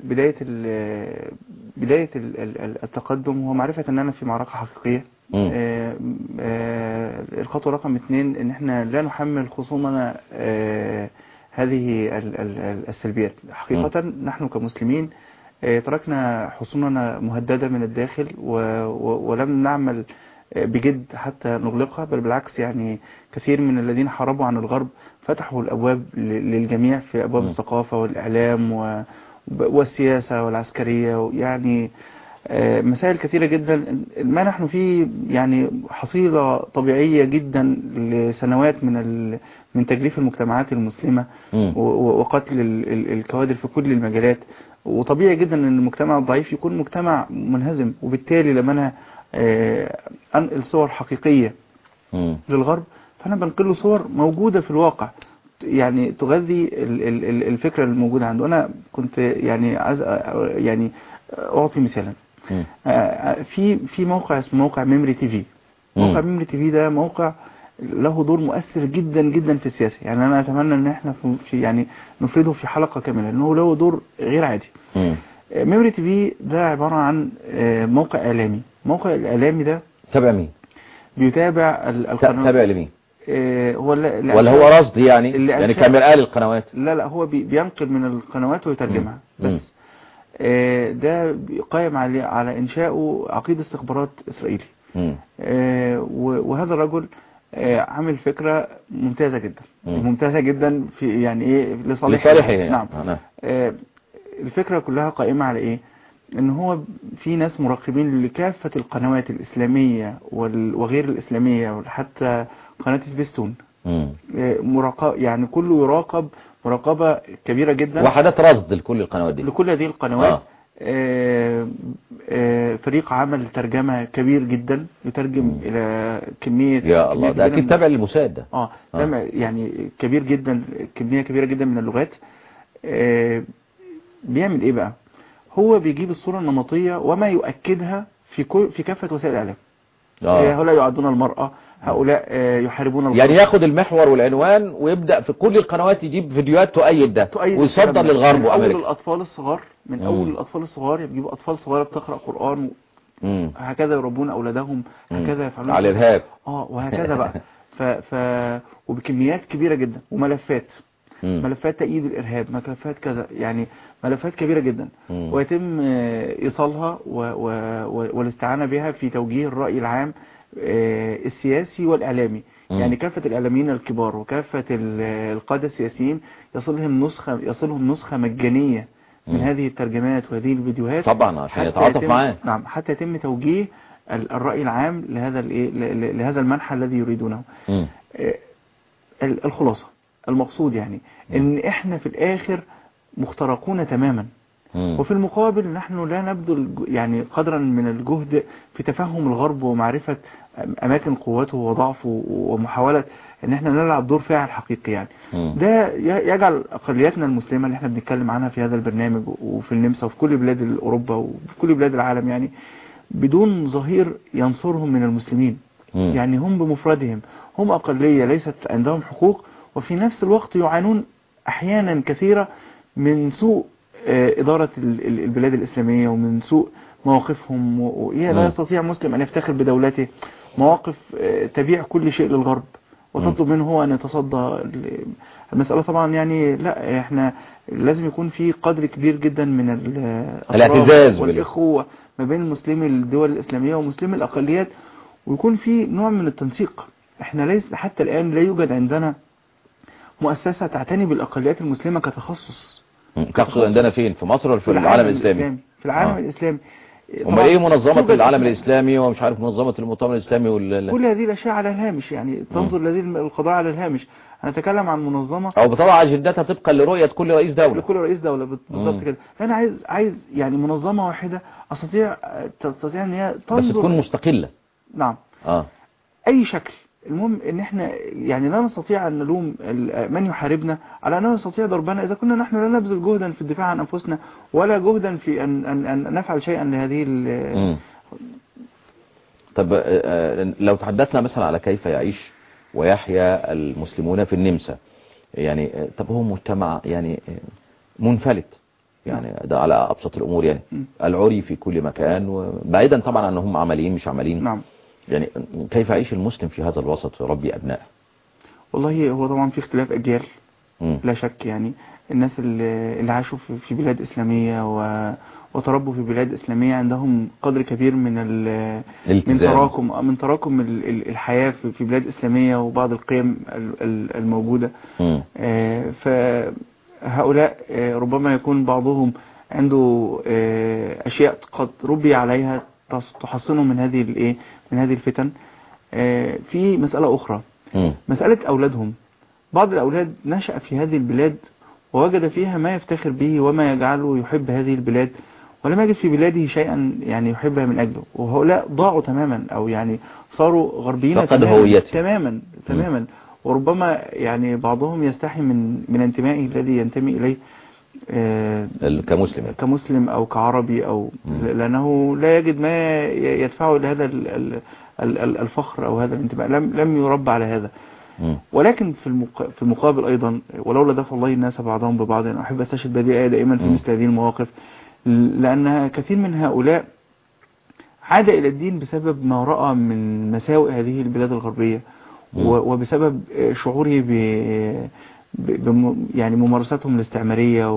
بداية التقدم هو معرفة ان انا في معركة حقيقية. الخطوة رقم 2 ان احنا لا نحمل خصومنا هذه السلبيات. حقيقة نحن كمسلمين تركنا حصوننا مهددة من الداخل ولم نعمل بجد حتى نغلقها، بل بالعكس، يعني كثير من الذين حاربوا عن الغرب فتحوا الأبواب للجميع في أبواب الثقافة والإعلام والسياسة والعسكرية، يعني مسائل كثيرة جدا. ما نحن فيه يعني حصيلة طبيعية جدا لسنوات من تجريف المجتمعات المسلمة وقتل الكوادر في كل المجالات، وطبيعي جدا ان المجتمع الضعيف يكون مجتمع منهزم. وبالتالي لما انا انقل صور حقيقية للغرب، فانا بنقل له صور موجودة في الواقع، يعني تغذي الفكرة الموجودة عنده. انا كنت يعني يعني اعطي مثالا في موقع اسمه موقع ميموري تي في. موقع ميموري تي في ده موقع له دور مؤثر جدا جدا في السياسة، يعني انا اتمنى ان احنا في يعني نفرده في حلقة كاملة، لانه له دور غير عادي. ميموري تي في ده عبارة عن موقع اعلامي. الموقع الاعلامي ده تابع مين؟ بيتابع القنوات. تابع لمين؟ هو ولا هو رصد يعني كاميرا القنوات؟ لا هو بينقل من القنوات ويترجمها بس. ده قائم على انشاء عقيد استخبارات اسرائيلي. وهذا الرجل عامل فكرة ممتازة جدا، ممتازة جدا في يعني ايه لصالحه. نعم. الفكرة كلها قائمة على ايه؟ ان هو في ناس مراقبين لكافة القنوات الاسلامية وغير الاسلامية، وحتى قناة سبيستون يعني كله يراقب مراقبة كبيرة جدا، وحدات رصد لكل القنوات دي، لكل هذه القنوات. فريق عمل ترجمة كبير جدا يترجم إلى كمية، يا الله، ده أكيد تابع للموساد ده. يعني كبير جدا، كمية كبيرة جدا من اللغات. بيعمل إيه بقى؟ هو بيجيب الصورة النمطية وما يؤكدها في كافة وسائل الإعلام. هؤلاء يعدون المرأة، هؤلاء يحاربون الغرب. يعني ياخد المحور والعنوان ويبدأ في كل القنوات يجيب فيديوهات تؤيد ده ويصدر للغرب وأمريكا. من أول الأطفال الصغار، من أول الأطفال الصغار يجيبوا أطفال صغار بتقرأ قرآن، هكذا يربون أولادهم، هكذا يفعلون على الإرهاب، وهكذا بقى. وبكميات كبيرة جدا، وملفات ملفات تأييد الإرهاب، ملفات كذا، يعني ملفات كبيرة جدا، ويتم إيصالها والاستعانة بها في توجيه الرأي العام السياسي والإعلامي. يعني كافة الإعلاميين الكبار وكافة القادة السياسيين يصلهم نسخة مجانية من هذه الترجمات وهذه الفيديوهات، طبعا عشان يتعاطف معاه. نعم، حتى يتم توجيه الرأي العام لهذا المنحى الذي يريدونه. الخلاصة، المقصود يعني ان احنا في الاخر مخترقون تماما، وفي المقابل نحن لا نبذل يعني قدرا من الجهد في تفهم الغرب ومعرفة اماكن قوته وضعفه، ومحاولة ان احنا نلعب دور فاعل حقيقي. يعني ده يجعل اقلياتنا المسلمة اللي احنا بنتكلم عنها في هذا البرنامج وفي النمسا وفي كل بلاد اوروبا وفي كل بلاد العالم، يعني بدون ظهير ينصرهم من المسلمين. يعني هم بمفردهم هم اقلية ليست عندهم حقوق، وفي نفس الوقت يعانون احيانا كثيرة من سوء إدارة البلاد الإسلامية ومن سوء مواقفهم. لا يستطيع مسلم أن يفتخر بدولته مواقف تبيع كل شيء للغرب وتطلب منه هو أن يتصدى المسألة. طبعا يعني لا، احنا لازم يكون في قدر كبير جدا من الاعتزاز والإخوة ما بين مسلمي الدول الإسلامية ومسلمي الأقليات، ويكون في نوع من التنسيق. احنا ليس حتى الآن لا يوجد عندنا مؤسسة تعتني بالأقليات المسلمة كتخصص. تقصد عندنا فين؟ في مصر ولا في العالم الإسلامي؟ في العالم الإسلامي. هم ايه منظمة العالم الإسلامي ومش عارف منظمة المؤتمر الإسلامي كل هذه الأشياء على الهامش، يعني تنظر لهذه القضايا على الهامش. أنا أتكلم عن منظمة أو بتضع أجندتها طبقا لرؤية كل رئيس دولة. لكل رئيس دولة بالضبط كده. فأنا عايز يعني منظمة واحدة تستطيع أن هي تنظر، بس تكون مستقلة. نعم. أي شكل. المهم ان احنا يعني لا نستطيع ان نلوم من يحاربنا على انه يستطيع ضربنا اذا كنا نحن لا نبذل جهدا في الدفاع عن انفسنا ولا جهدا في ان نفعل شيئا لهذه طب لو تحدثنا مثلا على كيف يعيش ويحيا المسلمون في النمسا، يعني طب هو مجتمع يعني منفلت، يعني ده على ابسط الامور، يعني العري في كل مكان، وبعيدا طبعا عن انهم عمليين مش عمليين. نعم. يعني كيف يعيش المسلم في هذا الوسط ويربي أبنائه؟ والله هو طبعا في اختلاف أجيال لا شك. يعني الناس اللي عاشوا في بلاد إسلامية وتربوا في بلاد إسلامية عندهم قدر كبير من تراكم الحياة في بلاد إسلامية وبعض القيم الموجودة. فهؤلاء ربما يكون بعضهم عنده أشياء قد ربي عليها تحصنه من هذه الفتن. في مسألة أخرى، مسألة أولادهم. بعض الأولاد نشأ في هذه البلاد ووجد فيها ما يفتخر به وما يجعله يحب هذه البلاد، ولم يجد في بلاده شيئا يعني يحبها من أجله، وهؤلاء ضاعوا تماما أو يعني صاروا غربيين تماما. وربما يعني بعضهم يستحي من انتمائه الذي ينتمي إليه كمسلم أو كعربي، أو لأنه لا يجد ما يدفعه إلى هذا الفخر أو هذا الانتماء، لم يربى على هذا. ولكن في المقابل أيضا، ولولا دفع الله الناس بعضهم ببعض، أحب أستشهد بهذه الآية دائما في مثل هذه المواقف، لأن كثير من هؤلاء عاد إلى الدين بسبب ما رأى من مساوئ هذه البلاد الغربية، وبسبب شعوره يعني ممارستهم الاستعمارية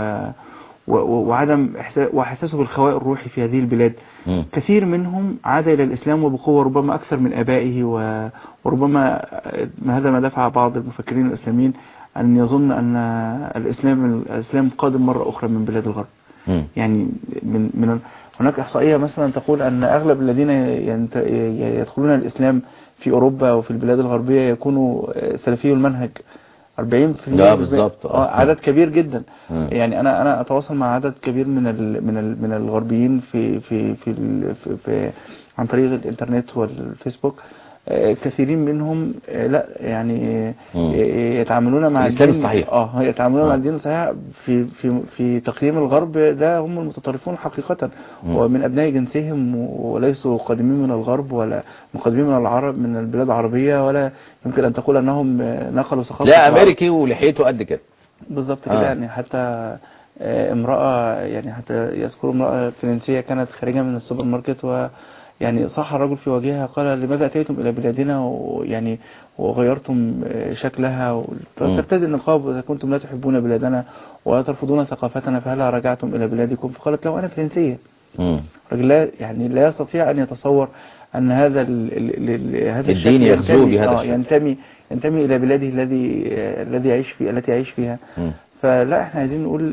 وعدم وإحساسه بالخواء الروحي في هذه البلاد. كثير منهم عاد إلى الإسلام وبقوة، ربما أكثر من آبائه، وربما هذا ما دفع بعض المفكرين الإسلاميين أن يظن أن الإسلام قادم مرة أخرى من بلاد الغرب. يعني هناك إحصائية مثلا تقول أن أغلب الذين يدخلون الإسلام في أوروبا وفي البلاد الغربية يكونوا سلفي المنهج 40%. لا بالظبط. عدد كبير جدا. يعني أنا أتواصل مع عدد كبير من الغربيين في عن طريق الإنترنت والفيسبوك. كثيرين منهم لا يعني يتعاملون مع الإسلام الصحيح. يتعاملون مع الدين الصحيح في تقييم الغرب، ده هم المتطرفون حقيقة، ومن أبناء جنسهم، وليسوا قادمين من الغرب ولا مقدمين من العرب من البلاد العربية، ولا يمكن أن تقول أنهم نقلوا ثقافة. لا أمريكي ولحيته قد كده بالضبط كده. يعني حتى امرأة، يعني حتى يذكروا امرأة فرنسية كانت خارجة من السوبر ماركت، يعني صح الرجل في وجهها قال: لماذا أتيتم إلى بلادنا ويعني وغيرتم شكلها وترتدي النقاب إذا كنتم لا تحبون بلادنا ولا ترفضون ثقافتنا، فهلا رجعتم إلى بلادكم؟ فقالت له: أنا فرنسية. الرجل يعني لا يستطيع أن يتصور أن هذا الدين يغزو بهذا ينتمي إلى بلاده التي يعيش فيها. فلا، احنا عايزين نقول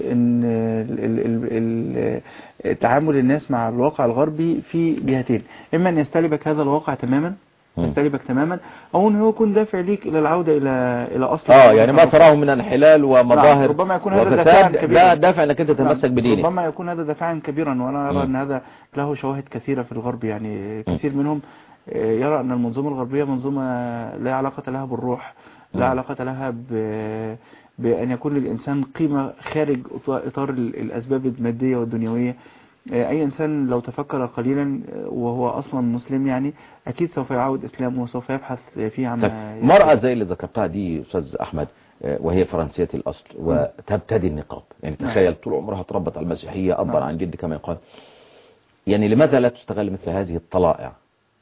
ان تعامل الناس مع الواقع الغربي في جهتين: اما ان يستلبك هذا الواقع تماما، او ان هو يكون دافع ليك الى العودة الى اصل يعني ما تراه من انحلال ومظاهر ربما يكون هذا دافعا كبيرا، لا دافع انك انت تتمسك بدينك. ربما يكون هذا دافعا كبيرا، وانا ارى ان هذا له شواهد كثيرة في الغرب. يعني كثير منهم يرى ان المنظومة الغربية منظومة لا علاقة لها بالروح، لا علاقة لها بأن يكون للإنسان قيمة خارج إطار الأسباب المادية والدنيوية. أي إنسان لو تفكر قليلا وهو أصلا مسلم، يعني أكيد سوف يعود إسلامه وسوف يبحث فيه عن مرأة زي اللي ذكرتها دي أستاذ أحمد، وهي فرنسية الأصل وتبتدي النقاب، يعني تخيل طول عمرها تربت على المسيحية أبا عن جد كما يقال. يعني لماذا لا تستغل مثل هذه الطلائع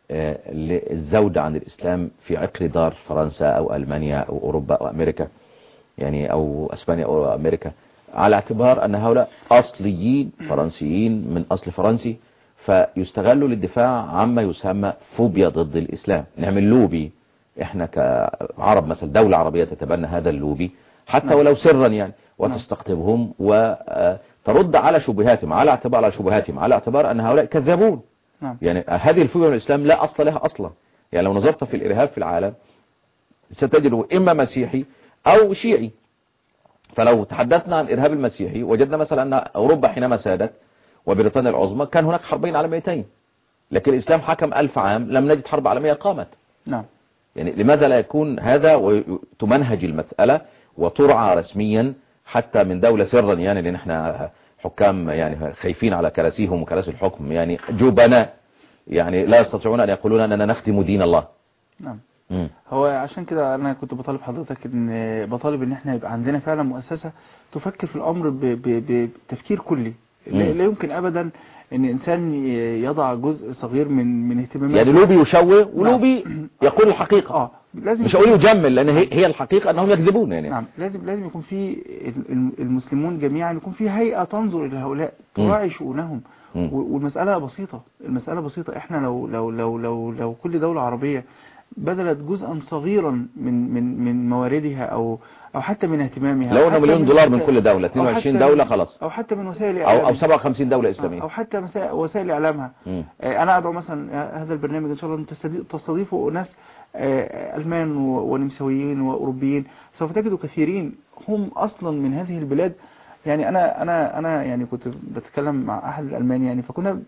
للزود عن الإسلام في عقر دار فرنسا أو ألمانيا أو أوروبا أو أمريكا، يعني أو أسبانيا أو أمريكا، على اعتبار أن هؤلاء أصليين فرنسيين من أصل فرنسي، فيستغلوا للدفاع عما يسمى فوبيا ضد الإسلام. نعمل لوبي احنا كعرب مثلا، دولة عربية تتبنى هذا اللوبي حتى ولو سرا يعني، وتستقطبهم وترد على شبهاتهم، على اعتبار أن هؤلاء كذابون. يعني هذه الفوبيا من الإسلام لا أصل لها أصلا. يعني لو نظرت في الإرهاب في العالم ستجده إما مسيحي أو شيعي. فلو تحدثنا عن الإرهاب المسيحي وجدنا مثلا أن أوروبا حينما سادت وبريطانيا العظمى كان هناك حربين عالميتين، لكن الإسلام حكم 1000 عام لم نجد حرب عالمية قامت. نعم. يعني لماذا لا يكون هذا وتمنهج المسألة وترعى رسميا حتى من دولة سرا، يعني لأن احنا حكام يعني خايفين على كراسيهم وكراسي الحكم، يعني جبناء، يعني لا يستطيعون أن يقولون أننا نخدم دين الله. نعم. هو عشان كده أنا كنت بطالب حضرتك بطالب إن احنا يبقى عندنا فعلا مؤسسة تفكر في الأمر بتفكير كلي. لا يمكن أبدا ان انسان يضع جزء صغير من اهتماماته، يعني لوبي يشوه ولوبي يقول الحقيقة. لازم مش اقول يجمل، لان هي الحقيقة انهم يكذبون يعني. نعم. لازم يكون في المسلمون جميعا يكون في هيئة تنظر الى هؤلاء تراعي شؤونهم. والمسألة بسيطة. احنا لو كل دولة عربية بذلت جزءا صغيرا من مواردها او حتى من اهتمامها، لو انه مليون دولار من كل دولة، 22 دولة خلاص، او حتى من وسائل اعلامها، او 57 دولة اسلامية، او حتى وسائل اعلامها. انا ادعو مثلا هذا البرنامج ان شاء الله تستضيفوا ناس المان ونمساويين واوروبيين، سوف تجدوا كثيرين هم اصلا من هذه البلاد. يعني انا يعني كنت بتكلم مع احد الالمان، يعني فكنا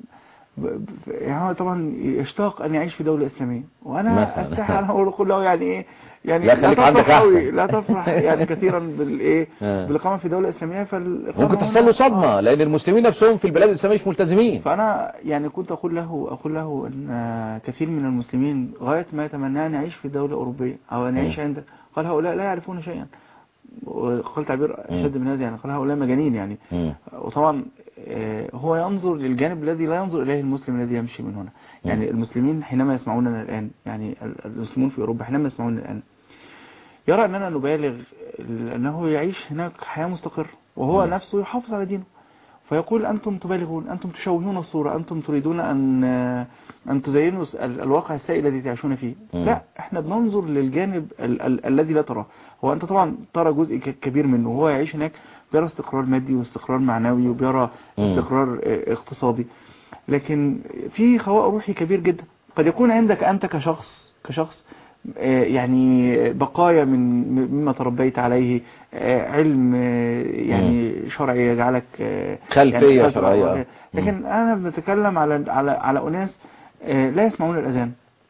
يعني طبعا يشتاق ان يعيش في دولة اسلامية، وانا استحي انا اقول له يعني ايه، يعني لا تفرح يعني كثيرا بالايه بالاقامه في دوله اسلاميه. ممكن تحصل له صدمه لان المسلمين نفسهم في البلاد الاسلاميه مش ملتزمين. فانا يعني كنت اقول له ان كثير من المسلمين غايه ما يتمنى ان يعيش في دوله اوروبيه او ان يعيش عندك. قال هؤلاء لا يعرفون شيئا، وقال تعبير اشد من هذا، يعني قال هؤلاء مجانين يعني. وطبعا هو ينظر للجانب الذي لا ينظر اليه المسلم الذي يمشي من هنا. يعني المسلمين حينما يسمعوننا الان، يعني المسلمون في اوروبا حينما يسمعوننا الان يرى أننا نبالغ أنه يعيش هناك حياة مستقرة، وهو نفسه يحافظ على دينه، فيقول أنتم تبالغون، أنتم تشوهون الصورة، أنتم تريدون أن تزينوا الواقع السائل الذي تعيشون فيه. لا، احنا بننظر للجانب الذي لا تراه. هو أنت طبعا ترى جزء كبير منه، وهو يعيش هناك بيرى استقرار مادي واستقرار معنوي وبيرى استقرار اقتصادي، لكن في خواء روحي كبير جدا. قد يكون عندك أنت كشخص يعني بقايا مما تربيت عليه، علم يعني شرعي يجعلك خلفية يعني شرعية. لكن أنا بنتكلم على أناس لا يسمعون الأذان،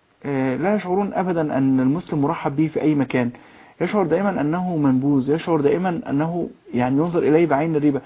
لا يشعرون أبدا أن المسلم مرحب به في أي مكان، يشعر دائما أنه منبوذ، يشعر دائما أنه يعني ينظر إليه بعين الريبة.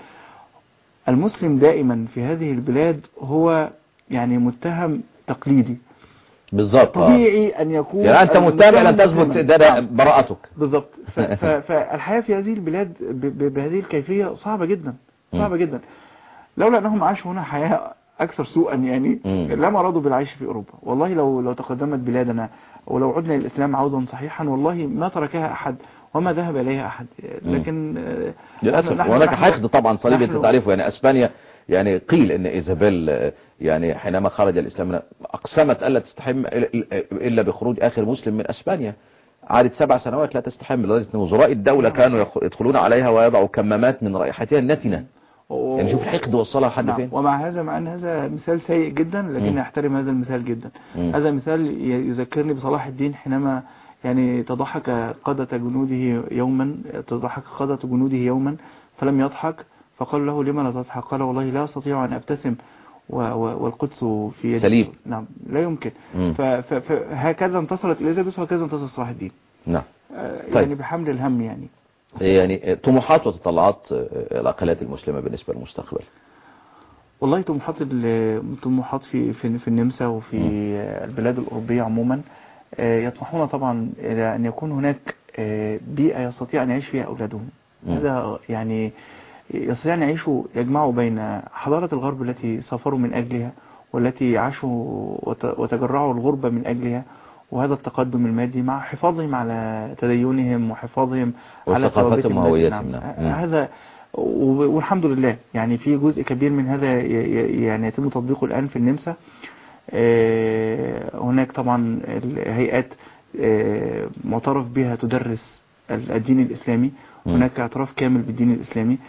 المسلم دائما في هذه البلاد هو يعني متهم تقليدي. بالظبط. طبيعي ان يكون يعني انت متهم ان تثبت براءتك. بالظبط. فالحياة في هذه البلاد بهذه الكيفية صعبة جدا، صعبة جدا. لولا انهم عاشوا هنا حياة اكثر سوءا يعني لما رضوا بالعيش في اوروبا. والله لو تقدمت بلادنا ولو عدنا للاسلام عودا صحيحا والله ما تركها احد وما ذهب اليها احد. لكن للاسف وهناك حقد طبعا صليبي انت تعرفه. يعني اسبانيا يعني قيل ان ايزابيل يعني حينما خرج الإسلام أقسمت ألا تستحم إلا بخروج آخر مسلم من أسبانيا. عادت 7 سنوات لا تستحم، لدرجة أن وزراء الدولة كانوا يدخلون عليها ويضعوا كمامات من رائحتها النتنة. يعني شوف الحقد وصلها لحد فين. ومع هذا، مع أن هذا مثال سيء جدا، لكن أحترم هذا المثال جدا. هذا مثال يذكرني بصلاح الدين حينما يعني تضحك قادة جنوده يوما فلم يضحك، فقال له لما لا تضحك؟ قال والله لا أستطيع أن أبتسم والقدس في يدي. سليم. نعم، لا يمكن. فهكذا انتصرت إليزابيث وهكذا انتصر صلاح الدين. نعم. يعني بحمل الهم يعني طموحات وتطلعات الأقليات المسلمة بالنسبة للمستقبل. والله طموحات في النمسا وفي البلاد الأوروبية عموما، يطمحون طبعا إلى أن يكون هناك بيئة يستطيع أن يعيش فيها أولادهم. هذا يعني يستطيع أن يعيشوا، يجمعوا بين حضارة الغرب التي سافروا من أجلها والتي عاشوا وتجرعوا الغربة من أجلها، وهذا التقدم المادي مع حفاظهم على تدينهم وحفاظهم على وثقافتهم وهويتهم. نعم. هذا والحمد لله يعني في جزء كبير من هذا يعني يتم تطبيقه الآن في النمسا. هناك طبعا الهيئات معترف بها تدرس الدين الإسلامي، هناك اعتراف كامل بالدين الإسلامي.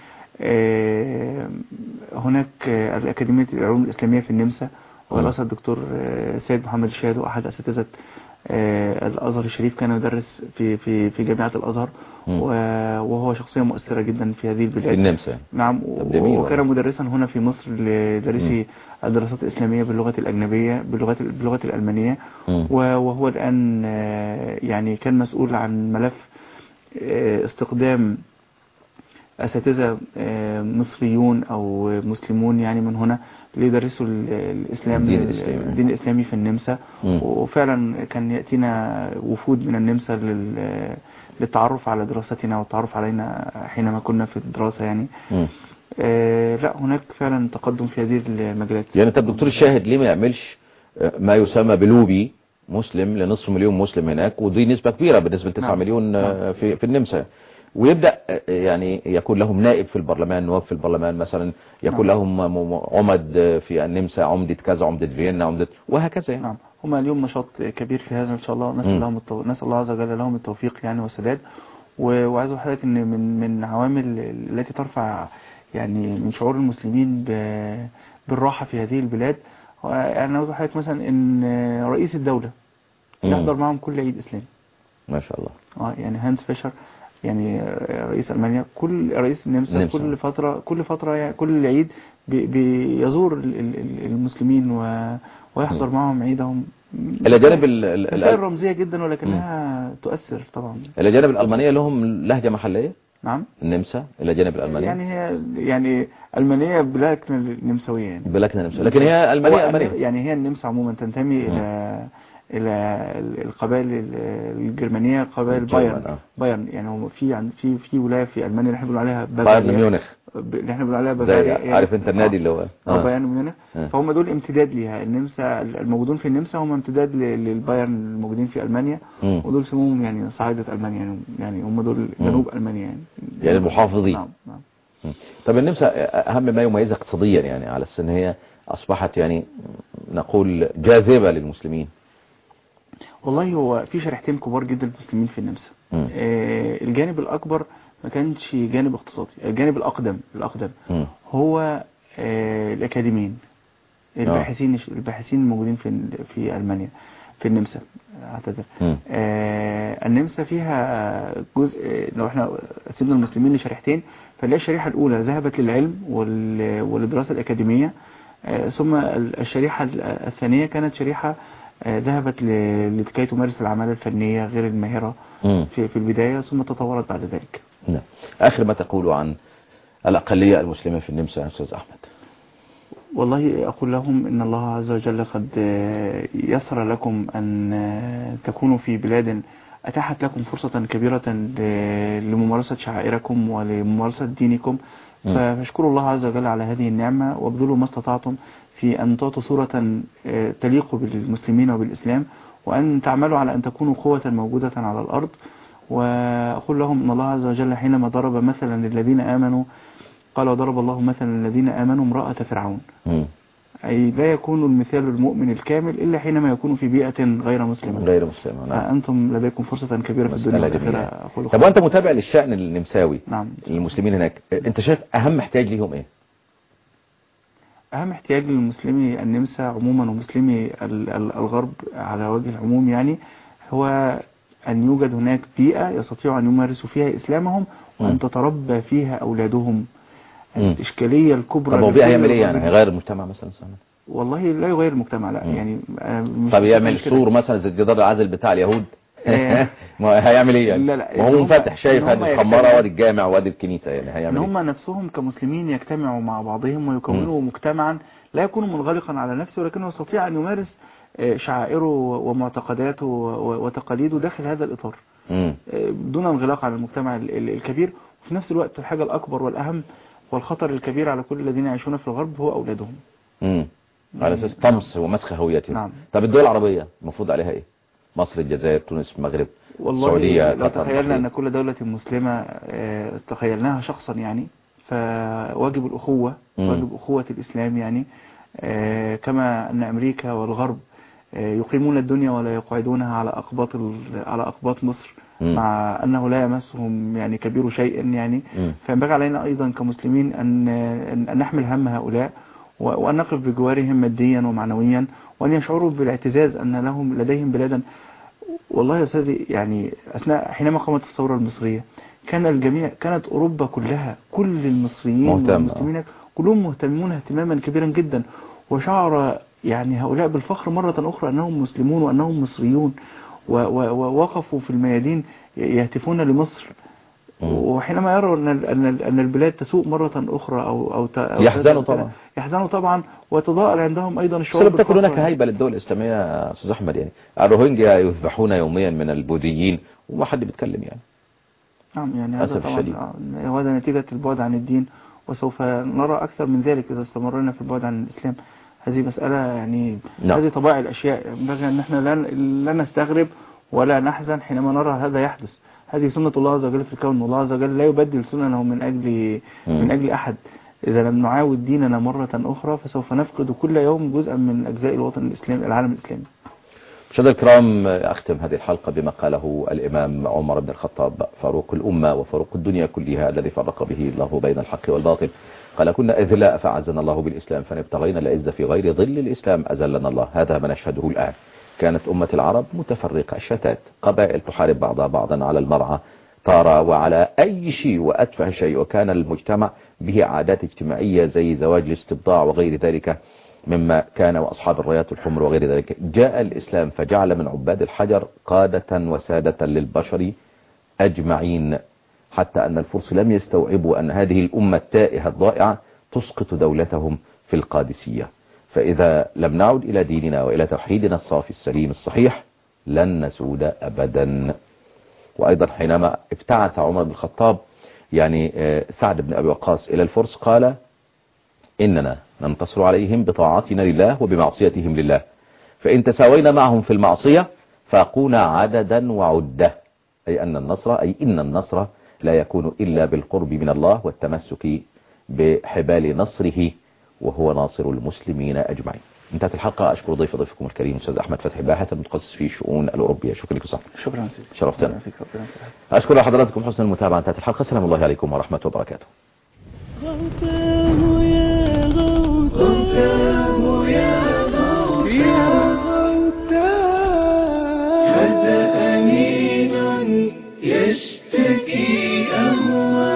هناك الأكاديمية العلوم الإسلامية في النمسا ورئاسة الدكتور سيد محمد الشهادو، أحد أساتذة الأزهر الشريف، كان يدرس في جامعة الأزهر، وهو شخصية مؤثرة جدا في هذه البلاد في النمسا. نعم. وكان مدرسا هنا في مصر لدارسي الدراسات الإسلامية باللغة الأجنبية باللغة الألمانية، وهو الآن يعني كان مسؤول عن ملف استقدام أساتذة مصريون أو مسلمون يعني من هنا ليدرسوا الإسلام الدين الإسلامي في النمسا. وفعلا كان يأتينا وفود من النمسا للتعرف على دراستنا والتعرف علينا حينما كنا في الدراسة يعني. لا هناك فعلا تقدم في هذه المجالات. يعني طب دكتور الشاهد ليه ما يعملش ما يسمى بلوبي مسلم لنصف مليون مسلم هناك، ودي نسبة كبيرة بالنسبة ل 9 مليون في النمسا، ويبدأ يعني يكون لهم نائب في البرلمان، نواب في البرلمان مثلا، يكون لهم عمد في النمسا، عمدة كذا، عمدة فيينا، عمدة وهكذا يعني. نعم. هم اليوم نشاط كبير في هذا ان شاء الله، نسأل الله عز وجل لهم التوفيق يعني والسداد. وعايز اقول لحضرتك ان من عوامل التي ترفع يعني من شعور المسلمين بالراحة في هذه البلاد، يعني عاوز اقول لحضرتك مثلا ان رئيس الدولة يحضر معهم كل عيد اسلامي ما شاء الله. يعني هانس فيشر يعني رئيس ألمانيا، كل رئيس النمسا كل فترة يعني كل عيد بيزور المسلمين ويحضر معهم عيدهم. الأجانب مسائل رمزية جدا ولكنها تؤثر طبعا. الأجانب الألمانية لهم لهجة محلية؟ نعم. النمسا الأجانب الألمانية يعني ألمانية بلكنة نمساوية يعني. بلكنة نمساوية، لكن هي ألمانية يعني هي النمسا عموما تنتمي إلى القبائل الجرمانية، قبائل بايرن يعني. هم في ولاية في ألمانيا اللي احنا بنقول عليها بايرن ميونخ، اللي احنا بنقول عليها بافاريا، عارف انت النادي اللي هو بايرن ميونخ. فهم دول امتداد ليها. النمسا الموجودون في النمسا هم امتداد للبايرن الموجودين في ألمانيا، ودول سموهم يعني صعيدة ألمانيا يعني هم دول جنوب ألمانيا يعني المحافظين. نعم. طب النمسا أهم ما يميزها اقتصاديا يعني على أن هي أصبحت يعني نقول جاذبة للمسلمين؟ والله هو في شريحتين كبار جدا المسلمين في النمسا. الجانب الأكبر ما كانش جانب اقتصادي، الجانب الأقدم هو الأكاديميين الباحثين الموجودين في ألمانيا في النمسا اعتذر. النمسا فيها جزء، لو احنا قسمنا المسلمين لشريحتين فنلاقي الشريحة الأولى ذهبت للعلم والدراسة الأكاديمية، ثم الشريحة الثانية كانت شريحة ذهبت لكي تمارس الأعمال الفنية غير الماهرة في البداية، ثم تطورت بعد ذلك. نعم. آخر ما تقول عن الأقلية المسلمة في النمسا يا أستاذ أحمد؟ والله أقول لهم إن الله عز وجل قد يسر لكم أن تكونوا في بلاد أتاحت لكم فرصة كبيرة لممارسة شعائركم ولممارسة دينكم، فاشكروا الله عز وجل على هذه النعمة وابذلوا ما استطعتم في أن تعطوا صورة تليق بالمسلمين وبالإسلام، وأن تعملوا على أن تكونوا قوة موجودة على الأرض. وأقول لهم أن الله عز وجل حينما ضرب مثلا للذين آمنوا قال وضرب الله مثلا الذين آمنوا امرأة فرعون، أي لا يكون المثال المؤمن الكامل إلا حينما يكون في بيئة غير مسلمة. نعم. أنتم لديكم فرصة كبيرة في الدنيا والآخرة. طب وأنت متابع للشأن النمساوي؟ نعم. المسلمين هناك أنت شايف أهم احتياج ليهم إيه؟ أهم احتياج للمسلمي النمسا عموما ومسلمي الغرب على وجه العموم يعني هو أن يوجد هناك بيئة يستطيعوا أن يمارسوا فيها إسلامهم وأن تتربى فيها أولادهم. الإشكالية الكبرى. طب هو بيئة يعمل إيه يعني؟ هيغير المجتمع مثلا؟ والله لا يغير المجتمع لا يعني. طب يعمل سور مثلا زي الجدار العازل بتاع اليهود؟ هيعمل ايه يعني؟ لا هو منفتح شايف هذه الخمارة وادي الجامع وادي الكنيسة يعني هيعمل ايه؟ ان هم نفسهم كمسلمين يجتمعوا مع بعضهم ويكونوا مجتمعا لا يكون منغلقا على نفسه، ولكنه يستطيع ان يمارس شعائره ومعتقداته وتقاليده داخل هذا الإطار دون انغلاق على المجتمع الكبير. وفي نفس الوقت الحاجة الأكبر والأهم والخطر الكبير على كل الذين يعيشون في الغرب هو أولادهم. على أساس طمس ومسخ هويتهم. نعم. طب الدول العربية المفروض عليها إيه؟ مصر، الجزائر، تونس، المغرب، السعودية، لو قطر، تخيلنا البحرين. أن كل دولة مسلمة تخيلناها شخصا يعني، فواجب الأخوة، واجب أخوة الإسلام يعني، كما أن أمريكا والغرب يقيمون الدنيا ولا يقعدونها على أقباط مصر، مع أنه لا يمسهم يعني كبير شيء يعني. فينبغي علينا أيضا كمسلمين أن نحمل هم هؤلاء، وأن نقف بجوارهم ماديا ومعنويا، وأن يشعروا بالاعتزاز أن لديهم بلادا. والله يا أستاذي يعني حينما قامت الثورة المصرية كانت أوروبا كلها، كل المصريين والمسلمين كلهم مهتمون اهتماما كبيرا جدا، وشعر يعني هؤلاء بالفخر مرة أخرى أنهم مسلمون وأنهم مصريون، ووقفوا في الميادين يهتفون لمصر. وحينما يروا أن البلاد تسوء مرة أخرى أو يحزنوا طبعا، وتضاءل عندهم أيضا الشعور. لم تكن هناك هيبة للدول الإسلامية يا أستاذ أحمد؟ يعني الروهينجيا يذبحون يوميا من البوذيين وما حد بيتكلم يعني. نعم يعني هذا طبعا وهذا نتيجة البعد عن الدين، وسوف نرى أكثر من ذلك إذا استمرنا في البعد عن الإسلام. هذه مسألة يعني هذه طبائع الأشياء، ينبغي أن احنا لا نستغرب ولا نحزن حينما نرى هذا يحدث. هذه سنة الله عز وجل في الكون، والله عز وجل لا يبدل سننه من أجل أحد. إذا لم نعاود ديننا مرة أخرى فسوف نفقد كل يوم جزءا من أجزاء الوطن الإسلامي، العالم الإسلامي. مشاهدينا الكرام، أختم هذه الحلقة بما قاله الإمام عمر بن الخطاب فاروق الأمة وفاروق الدنيا كلها، الذي فرق به الله بين الحق والباطل. قال: كنا أذلاء فأعزنا الله بالإسلام، فإن ابتغينا العزة في غير ظل الإسلام أذلنا الله. هذا ما نشهده الآن. كانت أمة العرب متفرقة شتات، قبائل تحارب بعضها بعضا على المرعى طارة وعلى أي شيء وأتفه شيء، وكان المجتمع به عادات اجتماعية زي زواج الاستبضاع وغير ذلك مما كان، وأصحاب الرايات الحمر وغير ذلك. جاء الإسلام فجعل من عباد الحجر قادة وسادة للبشر أجمعين، حتى أن الفرس لم يستوعبوا أن هذه الأمة التائهة الضائعة تسقط دولتهم في القادسية. فإذا لم نعد إلى ديننا وإلى توحيدنا الصافي السليم الصحيح لن نسود أبدا. وأيضا حينما ابتعث عمر بن الخطاب يعني سعد بن أبي وقاص إلى الفرس قال: إننا ننتصر عليهم بطاعتنا لله وبمعصيتهم لله، فإن تساوينا معهم في المعصية فأقونا عددا وعدة. أي إن النصر لا يكون إلا بالقرب من الله والتمسك بحبال نصره، وهو ناصر المسلمين أجمعين. انتهت الحلقة. أشكر ضيفكم الكريم أستاذ أحمد فتحي باحث المتخصص في الشؤون الأوروبية. شكرا لك صاحبي. شكرا سيدي، شرفتنا. أشكر حضراتكم حسن المتابعة. انتهت الحلقة. السلام الله عليكم ورحمة وبركاته. هذا أنين يشتكي أهواء